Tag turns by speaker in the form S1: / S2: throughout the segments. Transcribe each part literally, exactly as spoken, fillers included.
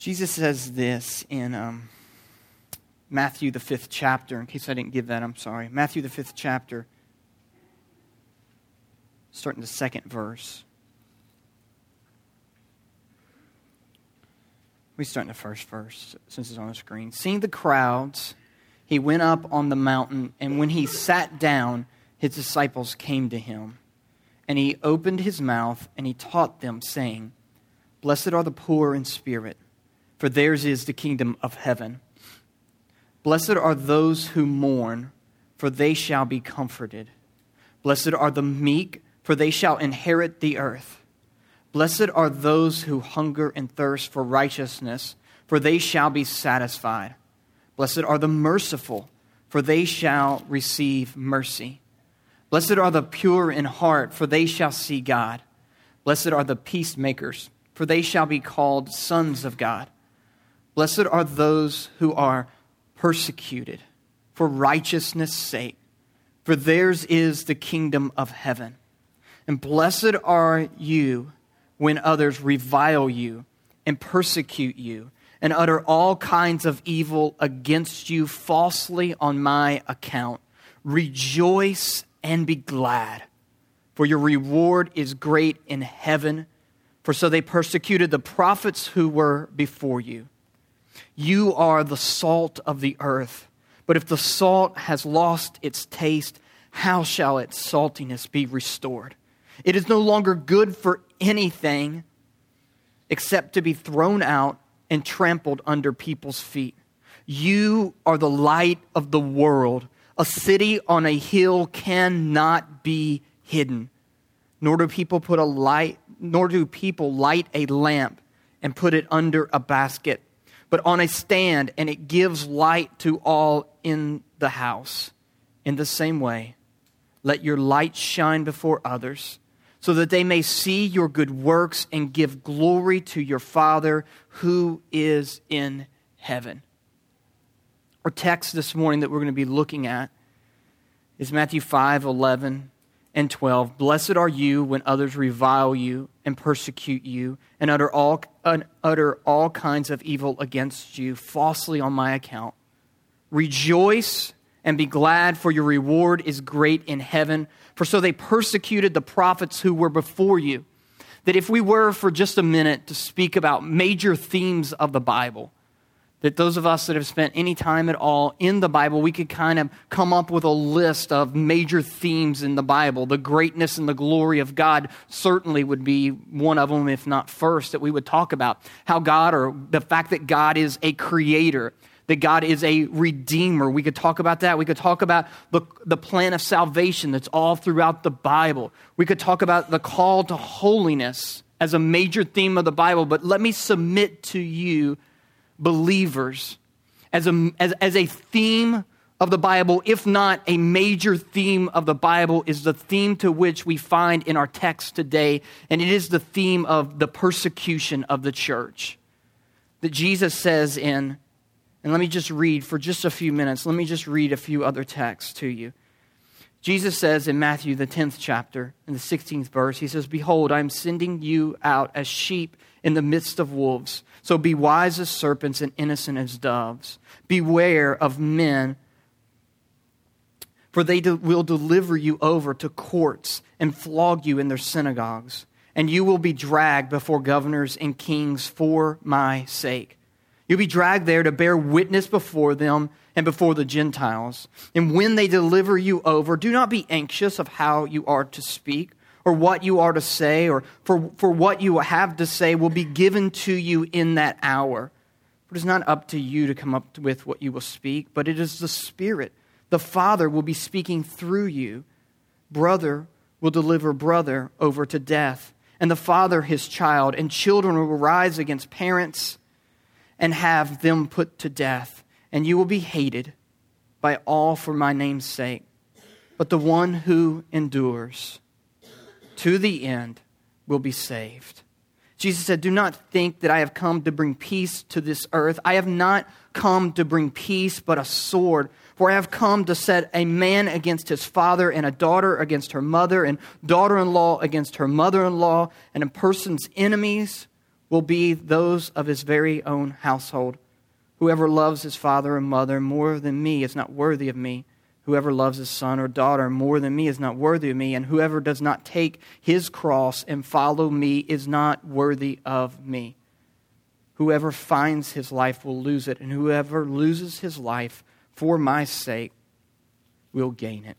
S1: Jesus says this in um, Matthew, the fifth chapter. In case I didn't give that, I'm sorry. Matthew, the fifth chapter, starting the second verse. We start in the first verse, since it's on the screen. Seeing the crowds, he went up on the mountain, and when he sat down, his disciples came to him. And he opened his mouth, and he taught them, saying, Blessed are the poor in spirit, for theirs is the kingdom of heaven. Blessed are those who mourn, for they shall be comforted. Blessed are the meek, for they shall inherit the earth. Blessed are those who hunger and thirst for righteousness, for they shall be satisfied. Blessed are the merciful, for they shall receive mercy. Blessed are the pure in heart, for they shall see God. Blessed are the peacemakers, for they shall be called sons of God. Blessed are those who are persecuted for righteousness' sake, for theirs is the kingdom of heaven. And blessed are you when others revile you and persecute you and utter all kinds of evil against you falsely on my account. Rejoice and be glad, for your reward is great in heaven, for so they persecuted the prophets who were before you. You are the salt of the earth, but if the salt has lost its taste, how shall its saltiness be restored? It is no longer good for anything except to be thrown out and trampled under people's feet. You are the light of the world. A city on a hill cannot be hidden. Nor do people put a light, nor do people light a lamp and put it under a basket, but on a stand, and it gives light to all in the house. In the same way, let your light shine before others, so that they may see your good works and give glory to your Father who is in heaven. Our text this morning that we're going to be looking at is Matthew five, eleven and twelve. Blessed are you when others revile you and persecute you and utter all, uh, utter all kinds of evil against you falsely on my account. Rejoice and be glad, for your reward is great in heaven. For so they persecuted the prophets who were before you. That if we were for just a minute to speak about major themes of the Bible, that those of us that have spent any time at all in the Bible, we could kind of come up with a list of major themes in the Bible. The greatness and the glory of God certainly would be one of them, if not first, that we would talk about. How God, or the fact that God is a creator, that God is a redeemer. We could talk about that. We could talk about the, the plan of salvation that's all throughout the Bible. We could talk about the call to holiness as a major theme of the Bible. But let me submit to you, believers, as a, as, as a theme of the Bible, if not a major theme of the Bible, is the theme to which we find in our text today. And it is the theme of the persecution of the church. That Jesus says in And let me just read for just a few minutes. Let me just read a few other texts to you. Jesus says in Matthew, the tenth chapter, in the sixteenth verse, he says, Behold, I am sending you out as sheep in the midst of wolves. So be wise as serpents and innocent as doves. Beware of men, for they will deliver you over to courts and flog you in their synagogues. And you will be dragged before governors and kings for my sake. You'll be dragged there to bear witness before them and before the Gentiles. And when they deliver you over, do not be anxious of how you are to speak or what you are to say, or for, for what you have to say will be given to you in that hour. For it is not up to you to come up with what you will speak, but it is the Spirit. The Father will be speaking through you. Brother will deliver brother over to death, and the father his child, and children will rise against parents and have them put to death. And you will be hated by all for my name's sake. But the one who endures to the end will be saved. Jesus said, do not think that I have come to bring peace to this earth. I have not come to bring peace, but a sword. For I have come to set a man against his father, and a daughter against her mother, and daughter-in-law against her mother-in-law, and a person's enemies will be those of his very own household. Whoever loves his father or mother more than me is not worthy of me. Whoever loves his son or daughter more than me is not worthy of me. And whoever does not take his cross and follow me is not worthy of me. Whoever finds his life will lose it, and whoever loses his life for my sake will gain it.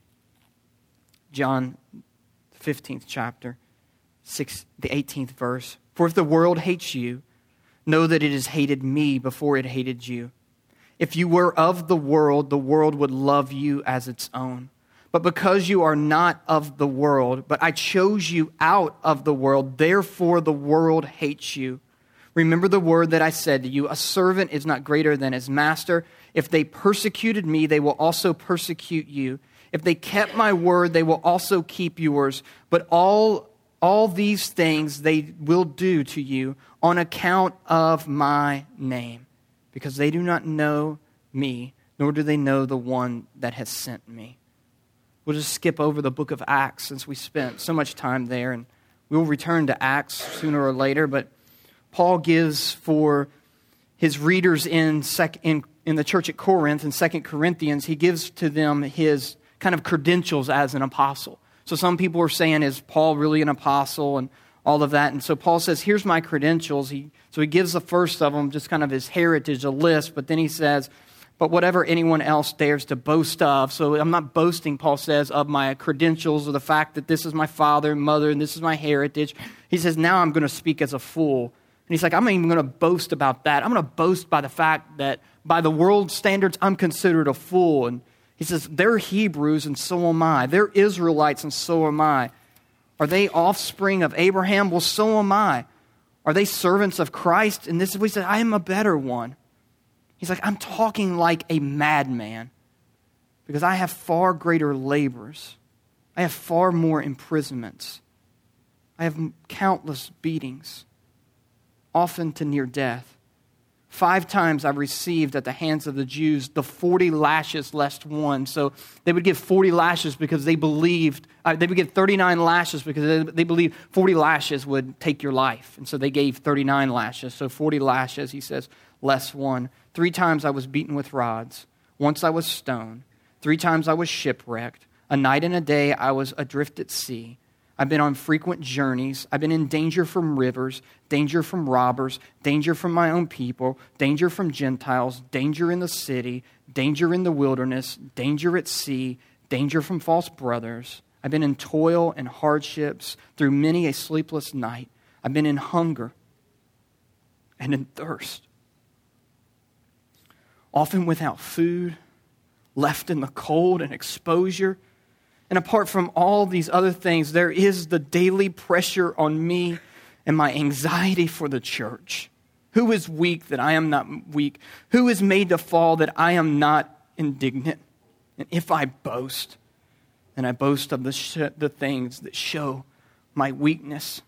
S1: John fifteenth chapter, six, the eighteenth verse. For if the world hates you, know that it has hated me before it hated you. If you were of the world, the world would love you as its own. But because you are not of the world, but I chose you out of the world, therefore the world hates you. Remember the word that I said to you, a servant is not greater than his master. If they persecuted me, they will also persecute you. If they kept my word, they will also keep yours. But all, all these things they will do to you on account of my name, because they do not know me, nor do they know the one that has sent me. We'll just skip over the book of Acts since we spent so much time there, and we'll return to Acts sooner or later, but Paul gives for his readers in, sec, in, in the church at Corinth, in Second Corinthians, he gives to them his kind of credentials as an apostle. So some people are saying, is Paul really an apostle, and all of that. And so Paul says, here's my credentials. He, so he gives the first of them, just kind of his heritage, a list, but then he says, but whatever anyone else dares to boast of. So I'm not boasting, Paul says, of my credentials or the fact that this is my father and mother and this is my heritage. He says, now I'm going to speak as a fool. And he's like, I'm not even going to boast about that. I'm going to boast by the fact that by the world standards, I'm considered a fool. And he says, they're Hebrews and so am I. They're Israelites and so am I. Are they offspring of Abraham? Well, so am I. Are they servants of Christ? And this is what he said, I am a better one. He's like, I'm talking like a madman because I have far greater labors. I have far more imprisonments. I have countless beatings, often to near death. Five times I received at the hands of the Jews the forty lashes less one. So they would give forty lashes because they believed, uh, they would give thirty-nine lashes because they, they believed forty lashes would take your life. And so they gave thirty-nine lashes. So forty lashes, he says, less one. Three times I was beaten with rods. Once I was stoned. Three times I was shipwrecked. A night and a day I was adrift at sea. I've been on frequent journeys. I've been in danger from rivers, danger from robbers, danger from my own people, danger from Gentiles, danger in the city, danger in the wilderness, danger at sea, danger from false brothers. I've been in toil and hardships through many a sleepless night. I've been in hunger and in thirst, often without food, left in the cold and exposure. And apart from all these other things, there is the daily pressure on me and my anxiety for the church. Who is weak that I am not weak? Who is made to fall that I am not indignant? And if I boast, then I boast of the, sh- the things that show my weakness.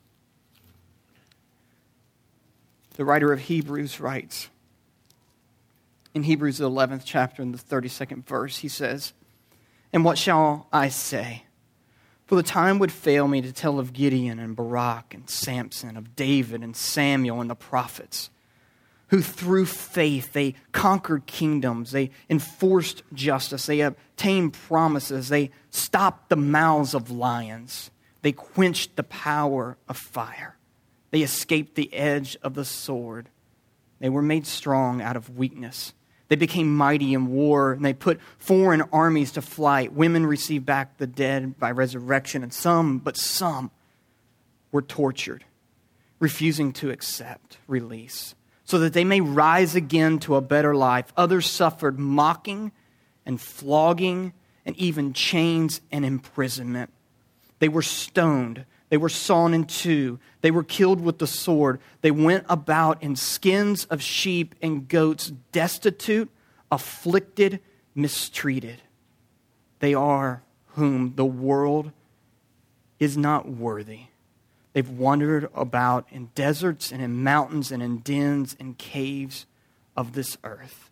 S1: The writer of Hebrews writes, in Hebrews the eleventh chapter in the thirty-second verse, he says, and what shall I say? For the time would fail me to tell of Gideon and Barak and Samson, of David and Samuel and the prophets, who through faith they conquered kingdoms, they enforced justice, they obtained promises, they stopped the mouths of lions, they quenched the power of fire, they escaped the edge of the sword, they were made strong out of weakness. They became mighty in war, and they put foreign armies to flight. Women received back the dead by resurrection, and some, but some, were tortured, refusing to accept release, so that they may rise again to a better life. Others suffered mocking and flogging and even chains and imprisonment. They were stoned. They were sawn in two. They were killed with the sword. They went about in skins of sheep and goats, destitute, afflicted, mistreated. They are whom the world is not worthy. They've wandered about in deserts and in mountains and in dens and caves of this earth.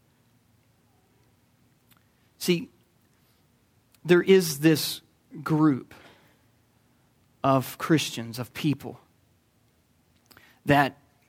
S1: See, there is this group of Christians, of people, that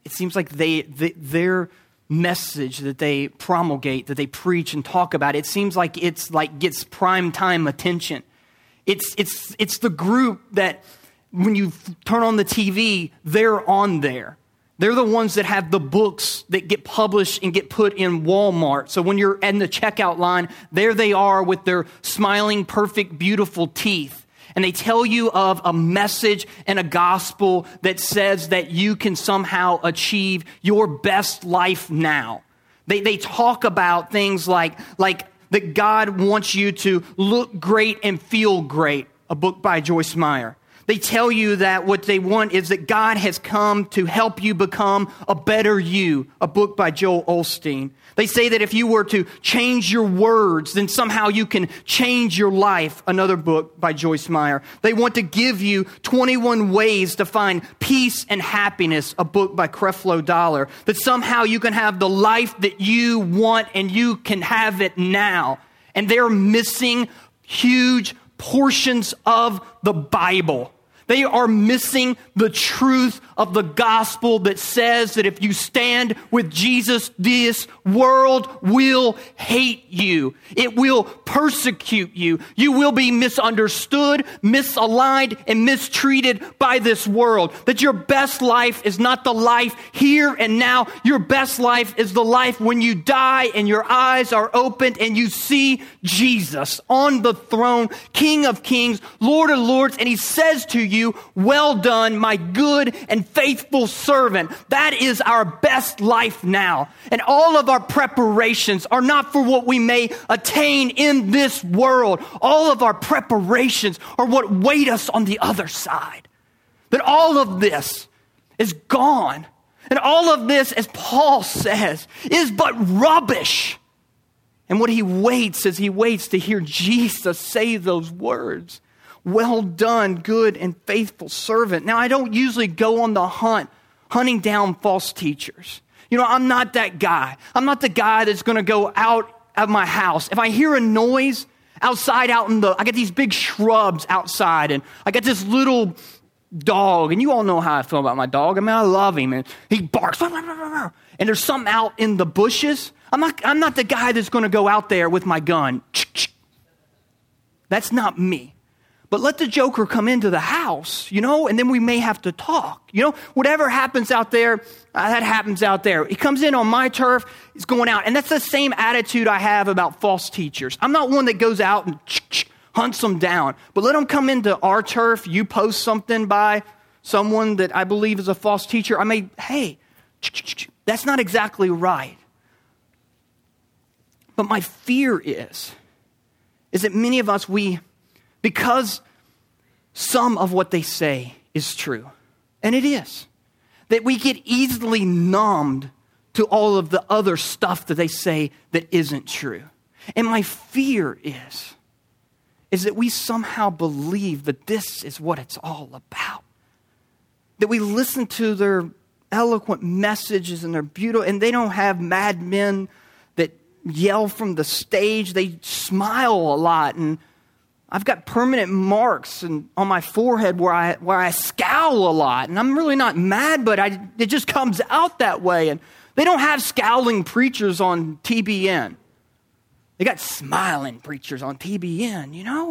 S1: it seems like they, they their message that they promulgate, that they preach and talk about, it seems like it's like gets prime time attention. It's it's it's the group that when you turn on the T V, they're on there. They're the ones that have the books that get published and get put in Walmart. So when you're in the checkout line, there they are with their smiling, perfect, beautiful teeth. And they tell you of a message and a gospel that says that you can somehow achieve your best life now. They they talk about things like, like that God wants you to look great and feel great, a book by Joyce Meyer. They tell you that what they want is that God has come to help you become a better you, a book by Joel Osteen. They say that if you were to change your words, then somehow you can change your life, another book by Joyce Meyer. They want to give you twenty-one ways to find peace and happiness, a book by Creflo Dollar. That somehow you can have the life that you want and you can have it now. And they're missing huge portions of the Bible. They are missing the truth of the gospel that says that if you stand with Jesus, this world will hate you. It will persecute you. You will be misunderstood, misaligned, and mistreated by this world. That your best life is not the life here and now. Your best life is the life when you die and your eyes are opened and you see Jesus on the throne, King of Kings, Lord of Lords, and he says to you, well done, my good and faithful servant. That is our best life now. And all of our preparations are not for what we may attain in this world. All of our preparations are what wait us on the other side. That all of this is gone. And all of this, as Paul says, is but rubbish. And what he waits is he waits to hear Jesus say those words. Well done, good and faithful servant. Now, I don't usually go on the hunt, hunting down false teachers. You know, I'm not that guy. I'm not the guy that's going to go out of my house. If I hear a noise outside out in the, I got these big shrubs outside and I got this little dog. And you all know how I feel about my dog. I mean, I love him and he barks. And there's something out in the bushes. I'm not, I'm not the guy that's going to go out there with my gun. That's not me. But let the joker come into the house, you know, and then we may have to talk. You know, whatever happens out there, uh, that happens out there. He comes in on my turf, he's going out. And that's the same attitude I have about false teachers. I'm not one that goes out and hunts them down. But let them come into our turf. You post something by someone that I believe is a false teacher. I may, hey, that's not exactly right. But my fear is, is that many of us, we... Because some of what they say is true, and it is, that we get easily numbed to all of the other stuff that they say that isn't true. And my fear is, is that we somehow believe that this is what it's all about. That we listen to their eloquent messages and their beautiful, and they don't have madmen that yell from the stage. They smile a lot, and I've got permanent marks and on my forehead where I where I scowl a lot. And I'm really not mad, but I, it just comes out that way. And they don't have scowling preachers on T B N. They got smiling preachers on T B N, you know?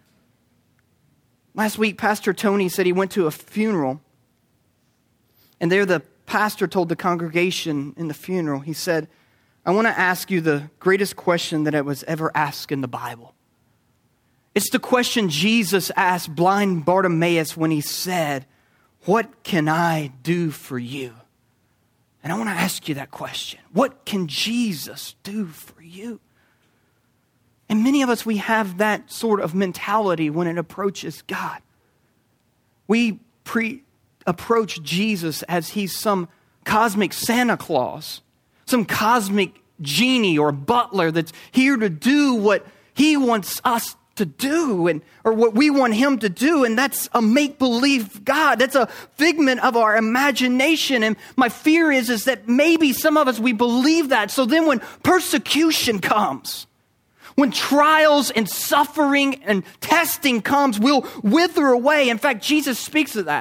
S1: Last week, Pastor Tony said he went to a funeral. And there the pastor told the congregation in the funeral, he said, I want to ask you the greatest question that it was ever asked in the Bible. It's the question Jesus asked blind Bartimaeus when he said, what can I do for you? And I want to ask you that question. What can Jesus do for you? And many of us, we have that sort of mentality when it approaches God. We pre- approach Jesus as he's some cosmic Santa Claus, some cosmic genie or butler that's here to do what he wants us to do and or what we want him to do, and that's a make-believe God. That's a figment of our imagination. And my fear is, is that maybe some of us, we believe that. So then when persecution comes, when trials and suffering and testing comes, we'll wither away. In fact, Jesus speaks of that.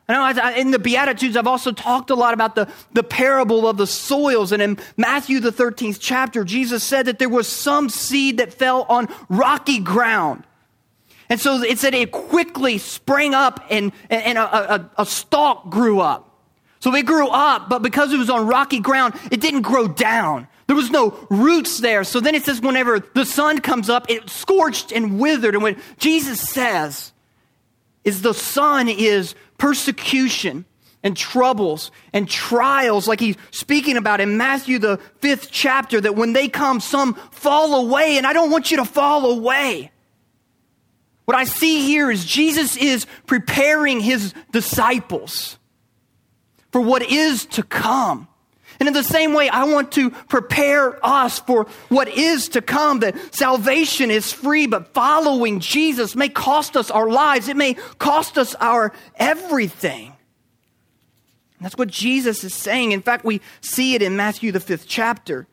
S1: I know I, in the Beatitudes, I've also talked a lot about the, the parable of the soils. And in Matthew, the thirteenth chapter, Jesus said that there was some seed that fell on rocky ground. And so it said it quickly sprang up and, and a, a, a stalk grew up. So it grew up, but because it was on rocky ground, it didn't grow down. There was no roots there. So then it says whenever the sun comes up, it scorched and withered. And what Jesus says is the sun is persecution and troubles and trials, like he's speaking about in Matthew, the fifth chapter, that when they come, some fall away, and I don't want you to fall away. What I see here is Jesus is preparing his disciples for what is to come. And in the same way, I want to prepare us for what is to come, that salvation is free, but following Jesus may cost us our lives. It may cost us our everything. And that's what Jesus is saying. In fact, we see it in Matthew, the fifth chapter.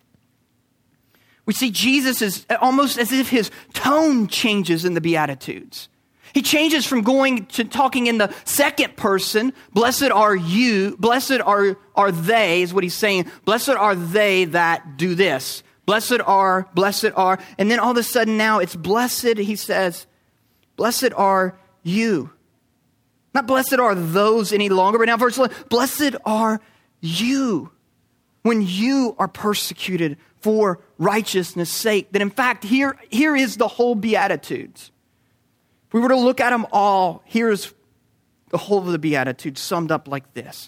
S1: We see Jesus is almost as if his tone changes in the Beatitudes. He changes from going to talking in the second person. Blessed are you, blessed are, are they, is what he's saying. Blessed are they that do this. Blessed are, blessed are. And then all of a sudden now it's blessed, he says, blessed are you. Not blessed are those any longer, but now verse eleven, blessed are you when you are persecuted for righteousness' sake. That in fact, here, here is the whole Beatitudes. If we were to look at them all, here's the whole of the Beatitudes summed up like this.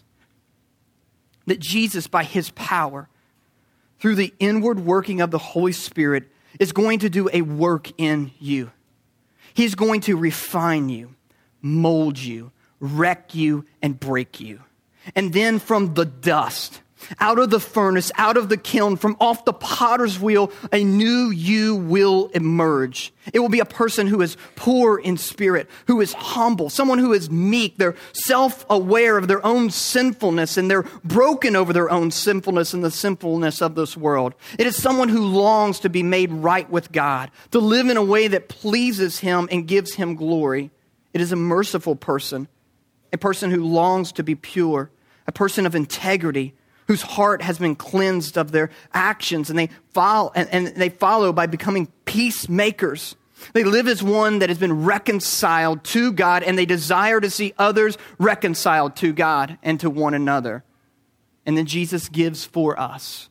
S1: That Jesus, by his power, through the inward working of the Holy Spirit, is going to do a work in you. He's going to refine you, mold you, wreck you, and break you. And then from the dust, out of the furnace, out of the kiln, from off the potter's wheel, a new you will emerge. It will be a person who is poor in spirit, who is humble, someone who is meek. They're self-aware of their own sinfulness, and they're broken over their own sinfulness and the sinfulness of this world. It is someone who longs to be made right with God, to live in a way that pleases him and gives him glory. It is a merciful person, a person who longs to be pure, a person of integrity, whose heart has been cleansed of their actions, and they follow and, and they follow by becoming peacemakers. They live as one that has been reconciled to God, and they desire to see others reconciled to God and to one another. And then Jesus gives for us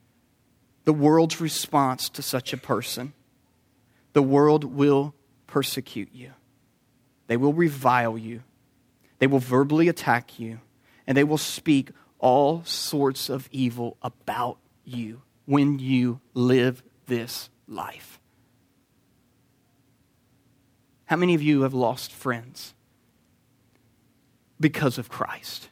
S1: the world's response to such a person. The world will persecute you. They will revile you. They will verbally attack you, and they will speak all sorts of evil about you when you live this life. How many of you have lost friends because of Christ?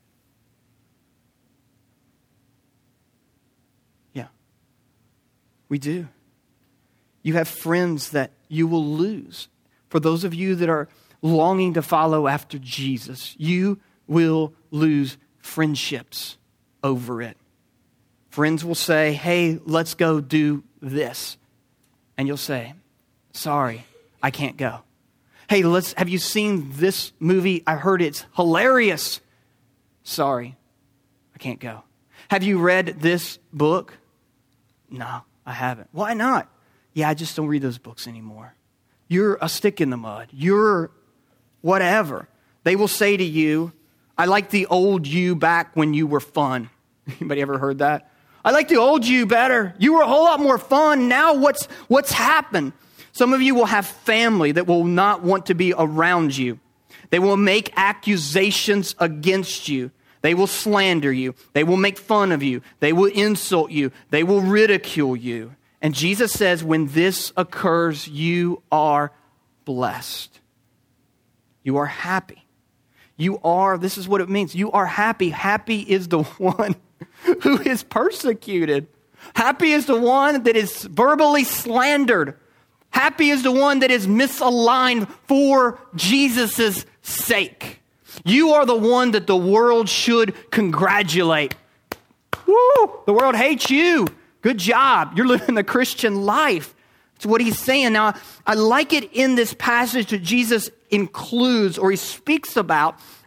S1: Yeah, we do. You have friends that you will lose. For those of you that are longing to follow after Jesus, you will lose friendships over it. Friends will say, hey, let's go do this. And you'll say, sorry, I can't go. Hey, let's, have you seen this movie? I heard it's hilarious. Sorry, I can't go. Have you read this book? No, I haven't. Why not? Yeah, I just don't read those books anymore. You're a stick in the mud. You're whatever. They will say to you, I like the old you back when you were fun. Anybody ever heard that? I like the old you better. You were a whole lot more fun. Now what's what's happened? Some of you will have family that will not want to be around you. They will make accusations against you. They will slander you. They will make fun of you. They will insult you. They will ridicule you. And Jesus says, when this occurs, you are blessed. You are happy. You are, this is what it means. You are happy. Happy is the one who is persecuted. Happy is the one that is verbally slandered. Happy is the one that is misaligned for Jesus' sake. You are the one that the world should congratulate. Woo! The world hates you. Good job. You're living the Christian life. That's what he's saying. Now, I like it in this passage that Jesus includes, or he speaks about,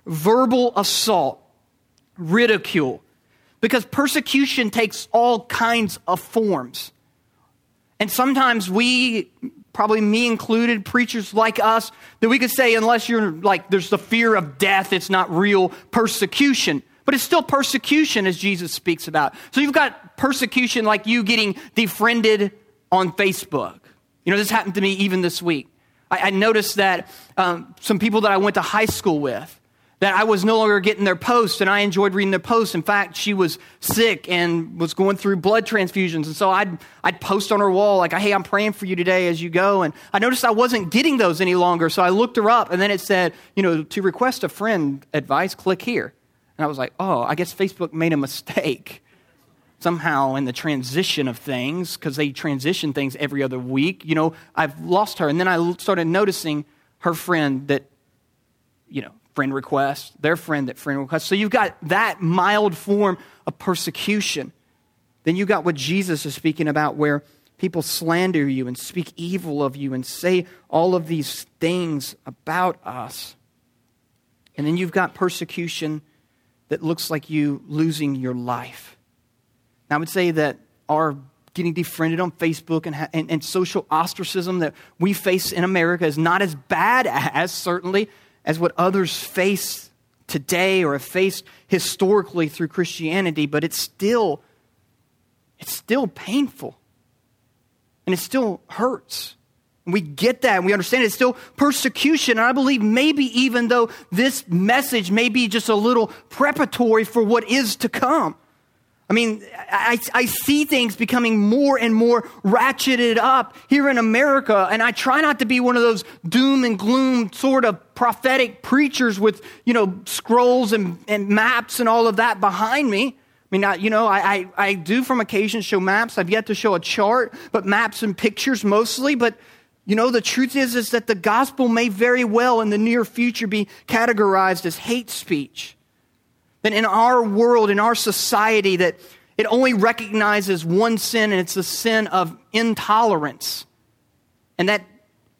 S1: verbal assault, ridicule, because persecution takes all kinds of forms. And sometimes we, probably me included, preachers like us, that we could say, unless you're like, there's the fear of death, it's not real persecution. But it's still persecution, as Jesus speaks about. So you've got persecution like you getting defriended on Facebook. You know, this happened to me even this week. I, I noticed that um, some people that I went to high school with, that I was no longer getting their posts, and I enjoyed reading their posts. In fact, she was sick and was going through blood transfusions. And so I'd, I'd post on her wall, like, hey, I'm praying for you today as you go. And I noticed I wasn't getting those any longer. So I looked her up, and then it said, you know, to request a friend advice, click here. And I was like, oh, I guess Facebook made a mistake somehow in the transition of things, because they transition things every other week. You know, I've lost her. And then I started noticing her friend that, you know, friend request, their friend that friend request. So you've got that mild form of persecution. Then you got what Jesus is speaking about, where people slander you and speak evil of you and say all of these things about us. And then you've got persecution that looks like you losing your life. Now, I would say that our getting defriended on Facebook and, ha- and, and social ostracism that we face in America is not as bad as, certainly, as what others face today or have faced historically through Christianity, but it's still, it's still painful. And it still hurts. And we get that and we understand it's still persecution. And I believe maybe even though this message may be just a little preparatory for what is to come. I mean, I, I see things becoming more and more ratcheted up here in America, and I try not to be one of those doom and gloom sort of prophetic preachers with, you know, scrolls and, and maps and all of that behind me. I mean, I, you know, I, I, I do from occasion show maps. I've yet to show a chart, but maps and pictures mostly. But, you know, the truth is, is that the gospel may very well in the near future be categorized as hate speech. That in our world, in our society, that it only recognizes one sin, and it's the sin of intolerance. And that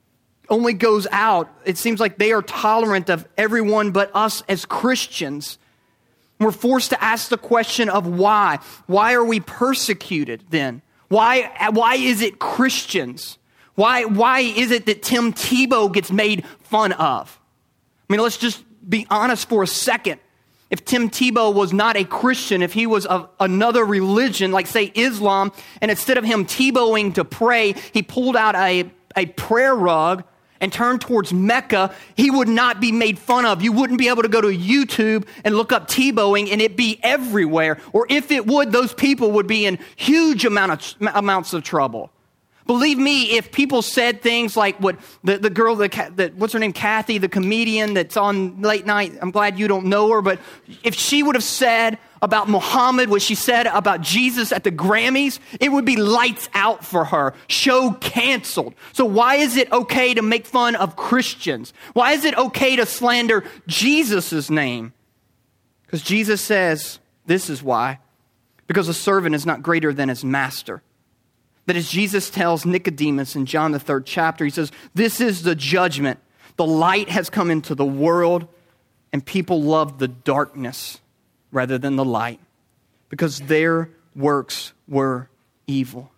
S1: only goes out. It seems like they are tolerant of everyone but us as Christians. We're forced to ask the question of why. Why are we persecuted then? Why, why is it Christians? Why, why is it that Tim Tebow gets made fun of? I mean, let's just be honest for a second. If Tim Tebow was not a Christian, if he was of another religion, like say Islam, and instead of him Tebowing to pray, he pulled out a, a prayer rug and turned towards Mecca, he would not be made fun of. You wouldn't be able to go to YouTube and look up Tebowing and it be everywhere. Or if it would, those people would be in huge amount of, amounts of trouble. Believe me, if people said things like what the, the girl, the, the, what's her name, Kathy, the comedian that's on late night, I'm glad you don't know her, but if she would have said about Muhammad what she said about Jesus at the Grammys, it would be lights out for her. Show canceled. So why is it okay to make fun of Christians? Why is it okay to slander Jesus' name? Because Jesus says, this is why. Because a servant is not greater than his master. That as Jesus tells Nicodemus in John the third chapter, he says, this is the judgment. The light has come into the world, and people love the darkness rather than the light, because their works were evil.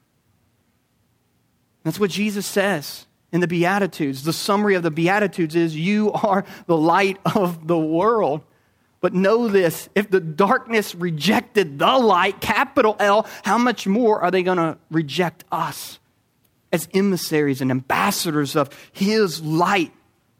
S1: That's what Jesus says in the Beatitudes. The summary of the Beatitudes is, you are the light of the world. But know this, if the darkness rejected the light, capital L, how much more are they going to reject us as emissaries and ambassadors of his light?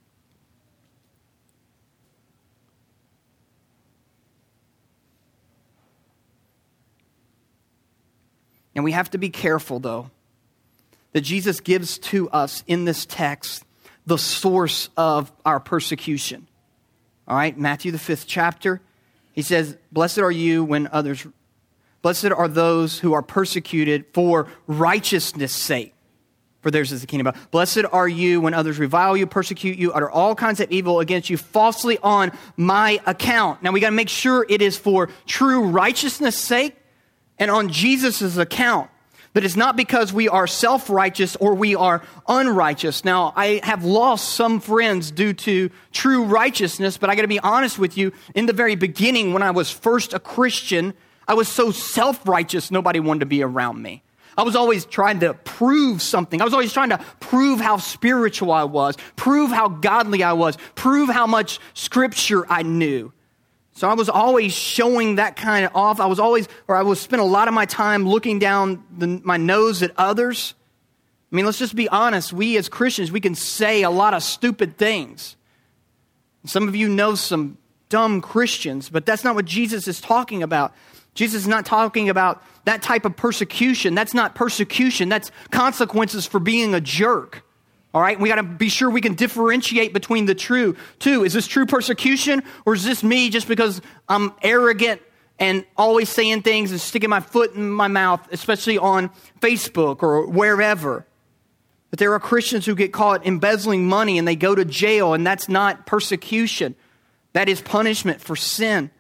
S1: And we have to be careful, though, that Jesus gives to us in this text the source of our persecution. All right, Matthew the fifth chapter, he says, blessed are you when others, blessed are those who are persecuted for righteousness' sake, for theirs is the kingdom. Blessed are you when others revile you, persecute you, utter all kinds of evil against you falsely on my account. Now we got to make sure it is for true righteousness' sake and on Jesus' account. That it's not because we are self-righteous or we are unrighteous. Now, I have lost some friends due to true righteousness, but I got to be honest with you. In the very beginning, when I was first a Christian, I was so self-righteous, nobody wanted to be around me. I was always trying to prove something. I was always trying to prove how spiritual I was, prove how godly I was, prove how much scripture I knew. So I was always showing that kind of off. I was always, or I would spend a lot of my time looking down the, my nose at others. I mean, let's just be honest. We as Christians, we can say a lot of stupid things. Some of you know some dumb Christians, but that's not what Jesus is talking about. Jesus is not talking about that type of persecution. That's not persecution. That's consequences for being a jerk. All right, we got to be sure we can differentiate between the true two. Is this true persecution, or is this me just because I'm arrogant and always saying things and sticking my foot in my mouth, especially on Facebook or wherever? But there are Christians who get caught embezzling money and they go to jail, and that's not persecution. That is punishment for sin.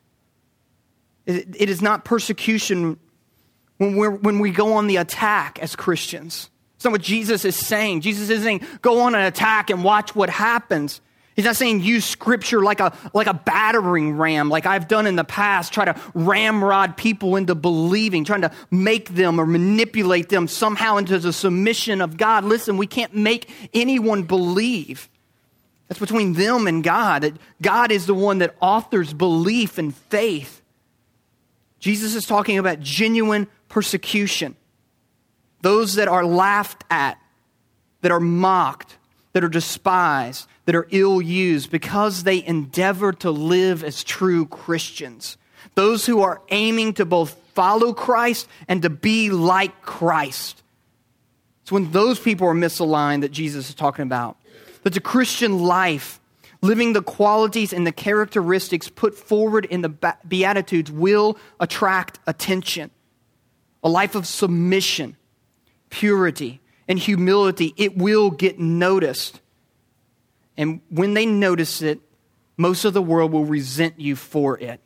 S1: It, it is not persecution when we're when we go on the attack as Christians. It's not what Jesus is saying. Jesus isn't saying, go on an attack and watch what happens. He's not saying use scripture like a, like a battering ram, like I've done in the past, try to ramrod people into believing, trying to make them or manipulate them somehow into the submission of God. Listen, we can't make anyone believe. That's between them and God. That God is the one that authors belief and faith. Jesus is talking about genuine persecution. Those that are laughed at, that are mocked, that are despised, that are ill-used because they endeavor to live as true Christians. Those who are aiming to both follow Christ and to be like Christ. It's when those people are misaligned that Jesus is talking about. That the Christian life, living the qualities and the characteristics put forward in the Beatitudes, will attract attention. A life of submission, purity, and humility, it will get noticed. And when they notice it, most of the world will resent you for it.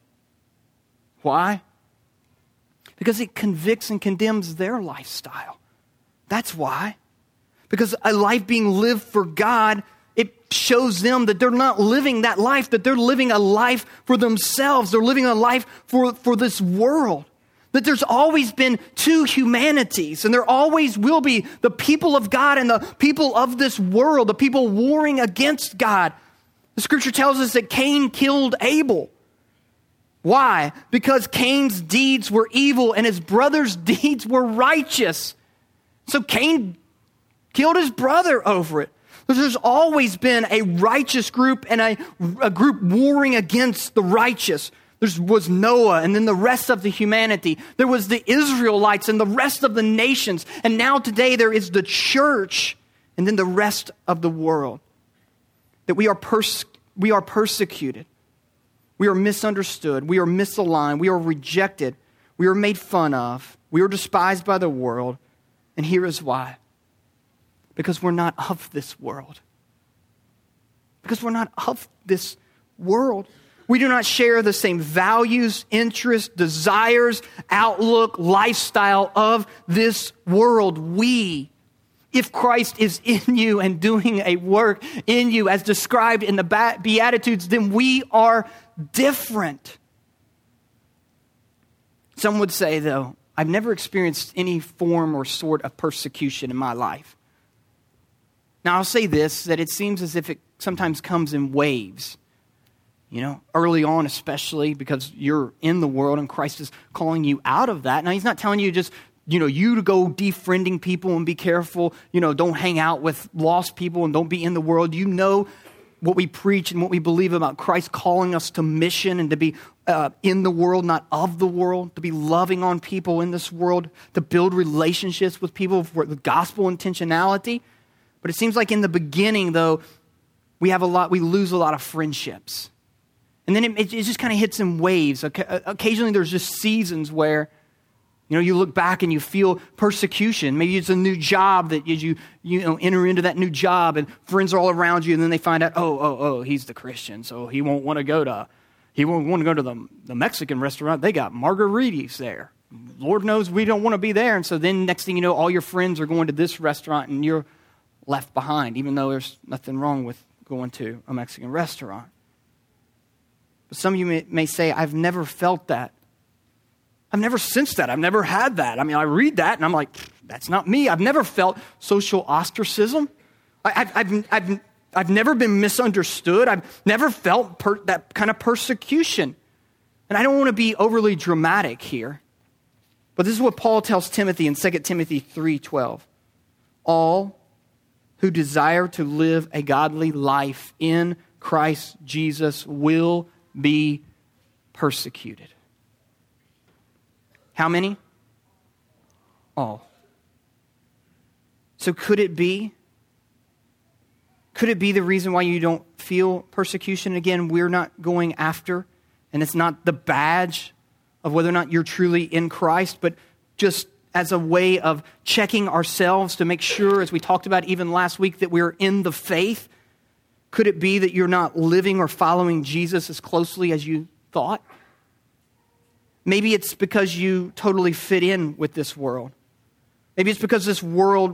S1: Why? Because it convicts and condemns their lifestyle. That's why. Because a life being lived for God, it shows them that they're not living that life, that they're living a life for themselves. They're living a life for, for this world. That there's always been two humanities, and there always will be the people of God and the people of this world, the people warring against God. The scripture tells us that Cain killed Abel. Why? Because Cain's deeds were evil and his brother's deeds were righteous. So Cain killed his brother over it. There's always been a righteous group and a, a group warring against the righteous. There was Noah and then the rest of the humanity. There was the Israelites and the rest of the nations. And now today there is the church and then the rest of the world. That we are pers- we are persecuted. We are misunderstood. We are misaligned. We are rejected. We are made fun of. We are despised by the world. And here is why. Because we're not of this world. Because we're not of this world. We do not share the same values, interests, desires, outlook, lifestyle of this world. We, if Christ is in you and doing a work in you as described in the Beatitudes, then we are different. Some would say, though, I've never experienced any form or sort of persecution in my life. Now, I'll say this, that it seems as if it sometimes comes in waves. You know, early on especially, because you're in the world and Christ is calling you out of that. Now, he's not telling you just, you know, you to go defriending people and be careful. You know, don't hang out with lost people and don't be in the world. You know what we preach and what we believe about Christ calling us to mission and to be uh, in the world, not of the world, to be loving on people in this world, to build relationships with people with gospel intentionality. But it seems like in the beginning, though, we have a lot, we lose a lot of friendships. And then it, it just kind of hits in waves. Occasionally there's just seasons where, you know, you look back and you feel persecution. Maybe it's a new job that you, you know, enter into that new job and friends are all around you. And then they find out, oh, oh, oh, he's the Christian. So he won't want to go to, he won't want to go to the, the Mexican restaurant. They got margaritas there. Lord knows we don't want to be there. And so then next thing you know, all your friends are going to this restaurant and you're left behind, even though there's nothing wrong with going to a Mexican restaurant. But some of you may, may say, I've never felt that. I've never sensed that. I've never had that. I mean, I read that and I'm like, that's not me. I've never felt social ostracism. I, I've, I've, I've, I've never been misunderstood. I've never felt per, that kind of persecution. And I don't want to be overly dramatic here. But this is what Paul tells Timothy in Second Timothy three twelve. All who desire to live a godly life in Christ Jesus will be persecuted. How many? All. So could it be? Could it be the reason why you don't feel persecution? Again, we're not going after, and it's not the badge of whether or not you're truly in Christ, but just as a way of checking ourselves to make sure, as we talked about even last week, that we're in the faith. Could it be that you're not living or following Jesus as closely as you thought? Maybe it's because you totally fit in with this world. Maybe it's because this world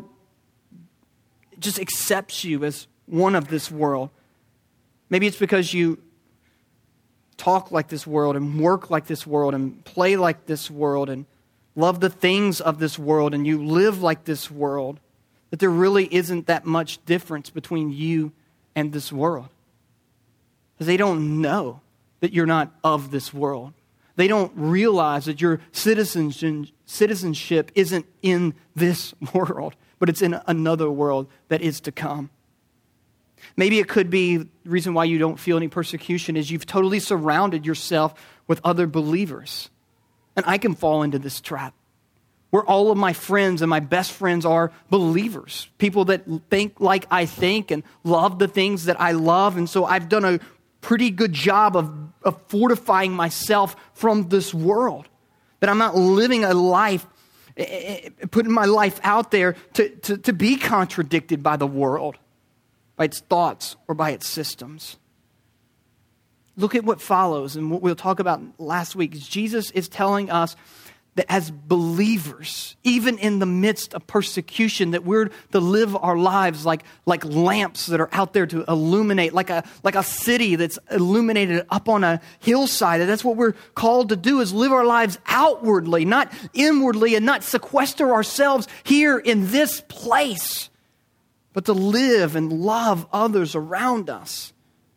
S1: just accepts you as one of this world. Maybe it's because you talk like this world and work like this world and play like this world and love the things of this world and you live like this world, that there really isn't that much difference between you and this world. Because they don't know that you're not of this world. They don't realize that your citizenship isn't in this world, but it's in another world that is to come. Maybe it could be the reason why you don't feel any persecution is you've totally surrounded yourself with other believers. And I can fall into this trap where all of my friends and my best friends are believers, people that think like I think and love the things that I love. And so I've done a pretty good job of, of fortifying myself from this world, that I'm not living a life, putting my life out there to, to, to be contradicted by the world, by its thoughts or by its systems. Look at what follows and what we'll talk about last week. Jesus is telling us that as believers, even in the midst of persecution, that we're to live our lives like, like lamps that are out there to illuminate, like a, like a city that's illuminated up on a hillside. And that's what we're called to do, is live our lives outwardly, not inwardly, and not sequester ourselves here in this place, but to live and love others around us.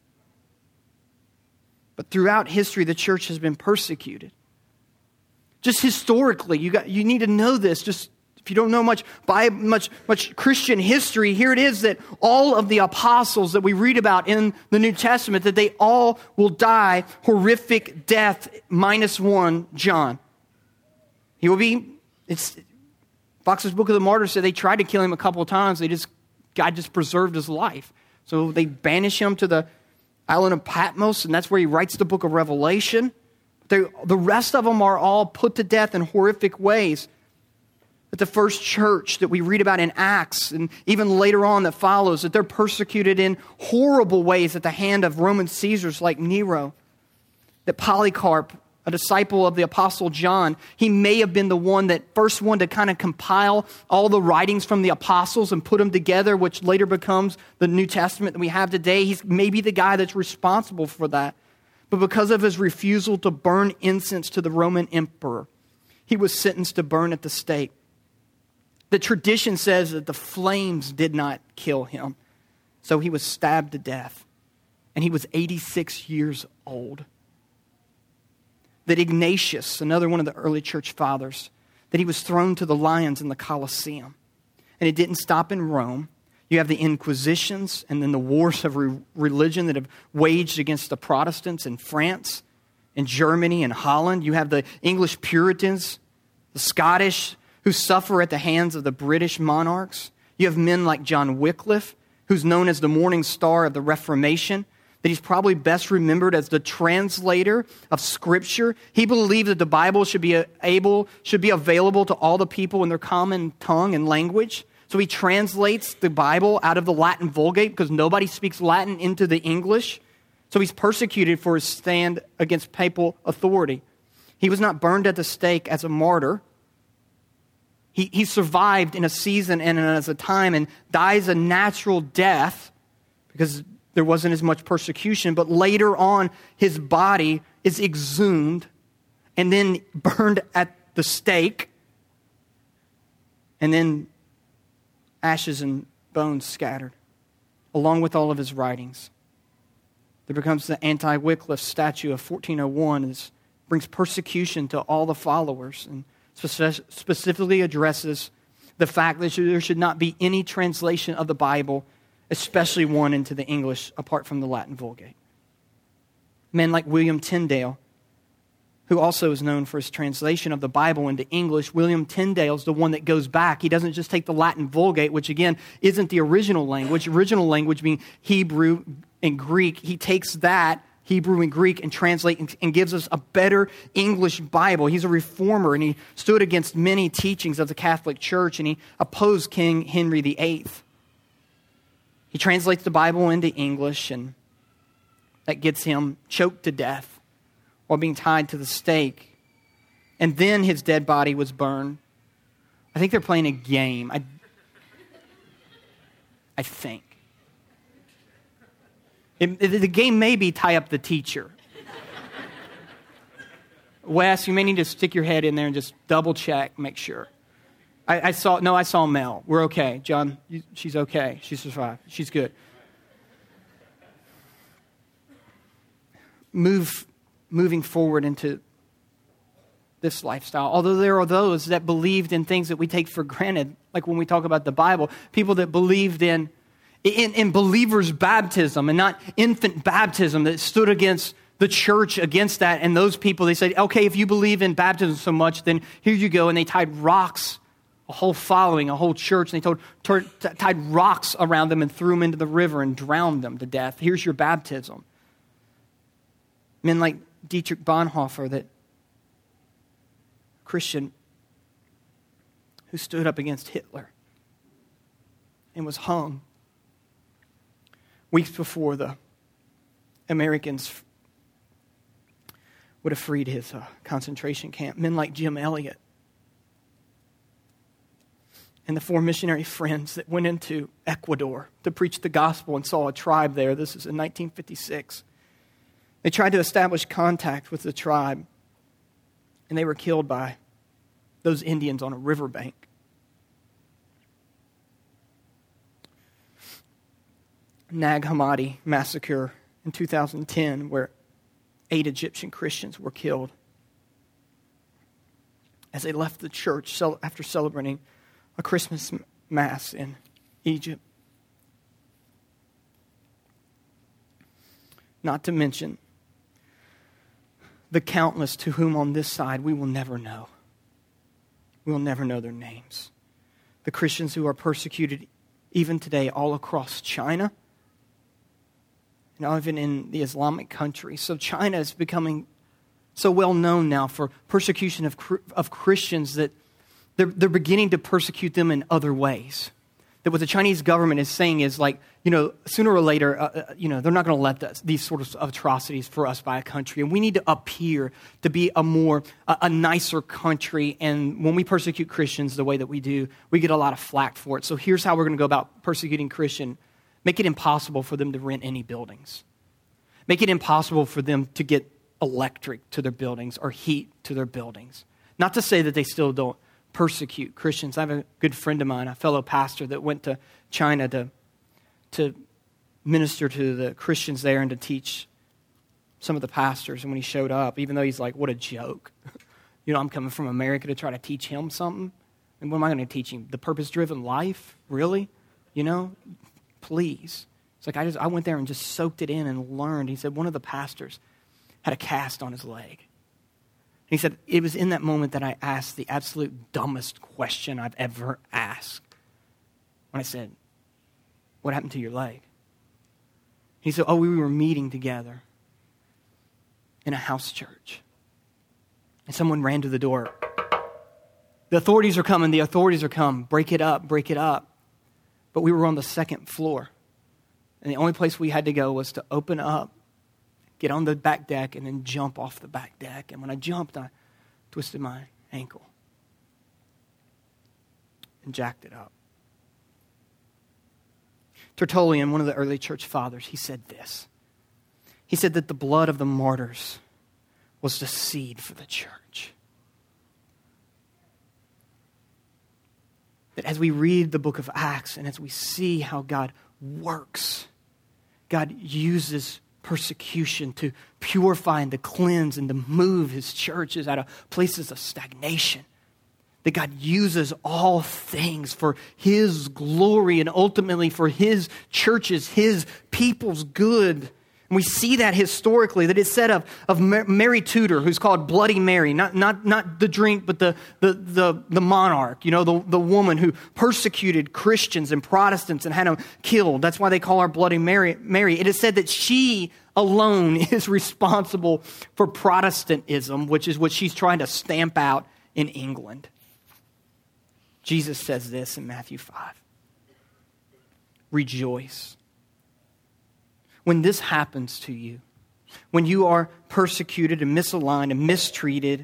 S1: But throughout history, the church has been persecuted. Just historically, you got you need to know this. Just if you don't know much by much much Christian history, here it is that all of the apostles that we read about in the New Testament, that they all will die horrific death, minus one, John. He will be. It's Fox's Book of the Martyrs said they tried to kill him a couple of times. They just God just preserved his life, so they banish him to the island of Patmos, and that's where he writes the book of Revelation. They, the rest of them are all put to death in horrific ways. But the first church that we read about in Acts, and even later on that follows, that they're persecuted in horrible ways at the hand of Roman Caesars like Nero. That Polycarp, a disciple of the Apostle John, he may have been the one that first one to kind of compile all the writings from the apostles and put them together, which later becomes the New Testament that we have today. He's maybe the guy that's responsible for that. But because of his refusal to burn incense to the Roman emperor, he was sentenced to burn at the stake. The tradition says that the flames did not kill him, so he was stabbed to death, and he was eighty-six years old. That Ignatius, another one of the early church fathers, that he was thrown to the lions in the Colosseum. And it didn't stop in Rome. You have the Inquisitions and then the wars of re- religion that have waged against the Protestants in France, in Germany, and Holland. You have the English Puritans, the Scottish, who suffer at the hands of the British monarchs. You have men like John Wycliffe, who's known as the morning star of the Reformation, that he's probably best remembered as the translator of Scripture. He believed that the Bible should be able, should be available to all the people in their common tongue and language. So he translates the Bible out of the Latin Vulgate because nobody speaks Latin into the English. So he's persecuted for his stand against papal authority. He was not burned at the stake as a martyr. He, he survived in a season and as a time and dies a natural death because there wasn't as much persecution. But later on, his body is exhumed and then burned at the stake. And then ashes and bones scattered, along with all of his writings. There becomes the anti-Wycliffe statute of fourteen oh one. This brings persecution to all the followers and specifically addresses the fact that there should not be any translation of the Bible, especially one into the English, apart from the Latin Vulgate. Men like William Tyndale, who also is known for his translation of the Bible into English. William Tyndale is the one that goes back. He doesn't just take the Latin Vulgate, which again isn't the original language. Original language being Hebrew and Greek. He takes that, Hebrew and Greek, and translates and gives us a better English Bible. He's a reformer, and he stood against many teachings of the Catholic Church, and he opposed King Henry the Eighth. He translates the Bible into English, and that gets him choked to death while being tied to the stake. And then his dead body was burned. I think they're playing a game. I, I think. It, it, the game may be tie up the teacher. Wes, you may need to stick your head in there and just double check, make sure. I, I saw, no, I saw Mel. We're okay. John, you, she's okay. She survived. She's good. Move Moving forward into this lifestyle. Although there are those that believed in things that we take for granted, like when we talk about the Bible, people that believed in, in, in believers' baptism and not infant baptism, that stood against the church against that. And those people, they said, okay, if you believe in baptism so much, then here you go. And they tied rocks, a whole following, a whole church, and they told, t- tied rocks around them and threw them into the river and drowned them to death. Here's your baptism. Men like Dietrich Bonhoeffer, that Christian who stood up against Hitler and was hung weeks before the Americans would have freed his uh, concentration camp. Men like Jim Elliot and the four missionary friends that went into Ecuador to preach the gospel and saw a tribe there. This is in nineteen fifty-six. They tried to establish contact with the tribe, and they were killed by those Indians on a riverbank. Nag Hammadi massacre in two thousand ten, where eight Egyptian Christians were killed as they left the church after celebrating a Christmas mass in Egypt. Not to mention the countless to whom on this side we will never know. We will never know their names. The Christians who are persecuted even today all across China and even in the Islamic countries. So China is becoming so well known now for persecution of of Christians that they're, they're beginning to persecute them in other ways. That what the Chinese government is saying is like, you know, sooner or later, uh, you know, they're not going to let this, these sort of atrocities for us by a country. And we need to appear to be a more, a, a nicer country. And when we persecute Christians the way that we do, we get a lot of flack for it. So here's how we're going to go about persecuting Christian. Make it impossible for them to rent any buildings. Make it impossible for them to get electric to their buildings or heat to their buildings. Not to say that they still don't persecute Christians. I have a good friend of mine, a fellow pastor that went to China to, to minister to the Christians there and to teach some of the pastors. And when he showed up, even though he's like, what a joke. You know, I'm coming from America to try to teach him something. And what am I going to teach him? The purpose-driven life? Really? You know, please. It's like I just I went there and just soaked it in and learned. He said one of the pastors had a cast on his leg. He said, it was in that moment that I asked the absolute dumbest question I've ever asked. When I said, what happened to your leg? He said, oh, we were meeting together in a house church. And someone ran to the door. The authorities are coming, the authorities are coming. Break it up, break it up. But we were on the second floor. And the only place we had to go was to open up, get on the back deck, and then jump off the back deck. And when I jumped, I twisted my ankle and jacked it up. Tertullian, one of the early church fathers, he said this. He said that the blood of the martyrs was the seed for the church. That as we read the book of Acts and as we see how God works, God uses persecution to purify and to cleanse and to move his churches out of places of stagnation. That God uses all things for his glory and ultimately for his churches, his people's good. And we see that historically, that it's said of, of Mary Tudor, who's called Bloody Mary, not, not, not the drink, but the, the, the, the monarch, you know, the, the woman who persecuted Christians and Protestants and had them killed. That's why they call her Bloody Mary. Mary. It is said that she alone is responsible for Protestantism, which is what she's trying to stamp out in England. Jesus says this in Matthew five. Rejoice. When this happens to you, when you are persecuted and misaligned and mistreated,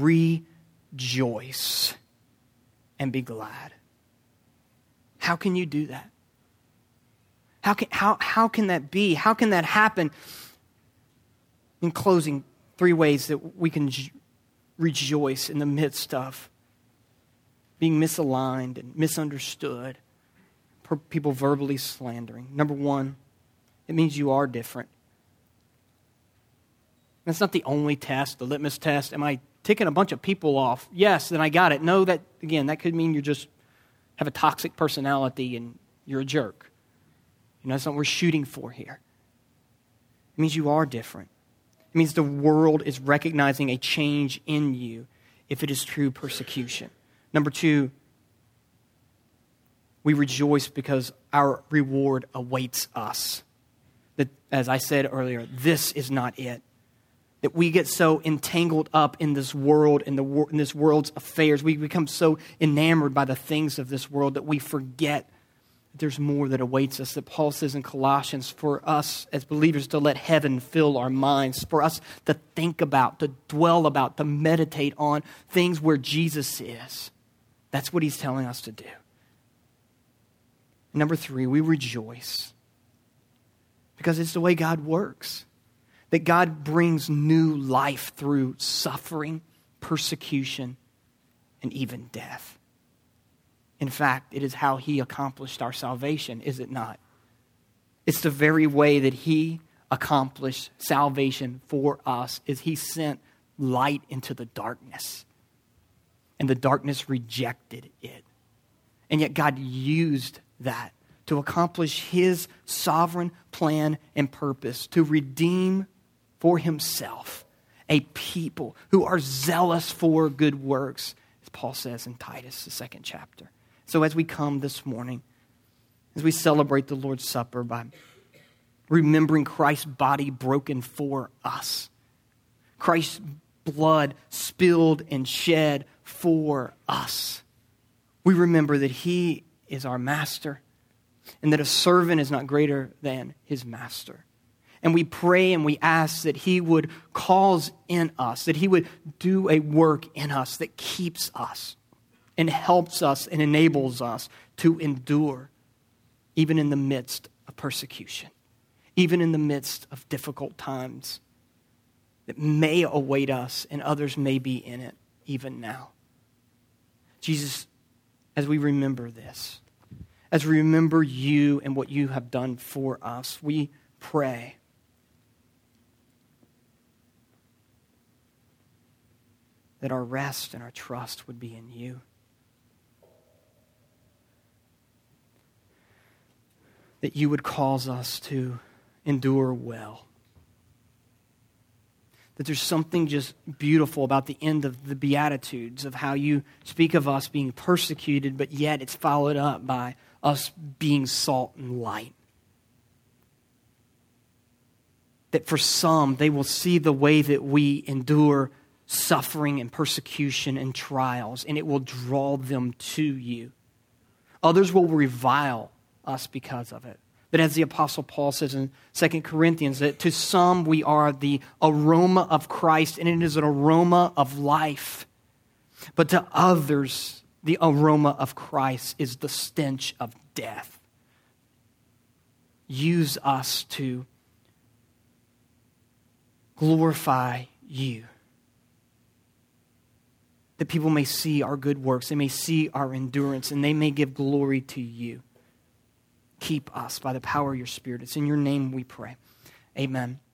S1: rejoice and be glad. How can you do that? How can, how, how can that be? How can that happen? In closing, three ways that we can j- rejoice in the midst of being misaligned and misunderstood, per- people verbally slandering. Number one, it means you are different. That's not the only test, the litmus test. Am I ticking a bunch of people off? Yes, then I got it. No, that again, that could mean you just have a toxic personality and you're a jerk. You know, that's not what we're shooting for here. It means you are different. It means the world is recognizing a change in you if it is true persecution. Number two, we rejoice because our reward awaits us. That, as I said earlier, this is not it. That we get so entangled up in this world, in, the, in this world's affairs. We become so enamored by the things of this world that we forget that there's more that awaits us. That Paul says in Colossians, for us as believers to let heaven fill our minds, for us to think about, to dwell about, to meditate on things where Jesus is. That's what he's telling us to do. Number three, we rejoice because it's the way God works. That God brings new life through suffering, persecution, and even death. In fact, it is how he accomplished our salvation, is it not? It's the very way that he accomplished salvation for us, is he sent light into the darkness. And the darkness rejected it. And yet God used that to accomplish his sovereign plan and purpose, to redeem for himself a people who are zealous for good works, as Paul says in Titus, the second chapter. So as we come this morning, as we celebrate the Lord's Supper by remembering Christ's body broken for us, Christ's blood spilled and shed for us, we remember that he is our master and that a servant is not greater than his master. And we pray and we ask that he would cause in us, that he would do a work in us that keeps us and helps us and enables us to endure even in the midst of persecution, even in the midst of difficult times that may await us and others may be in it even now. Jesus, as we remember this, as we remember you and what you have done for us, we pray that our rest and our trust would be in you. That you would cause us to endure well. That there's something just beautiful about the end of the Beatitudes, of how you speak of us being persecuted, but yet it's followed up by us being salt and light. That for some, they will see the way that we endure suffering and persecution and trials, and it will draw them to you. Others will revile us because of it. That as the Apostle Paul says in Second Corinthians, that to some we are the aroma of Christ, and it is an aroma of life. But to others, the aroma of Christ is the stench of death. Use us to glorify you. That people may see our good works, they may see our endurance, and they may give glory to you. Keep us by the power of your Spirit. It's in your name we pray. Amen.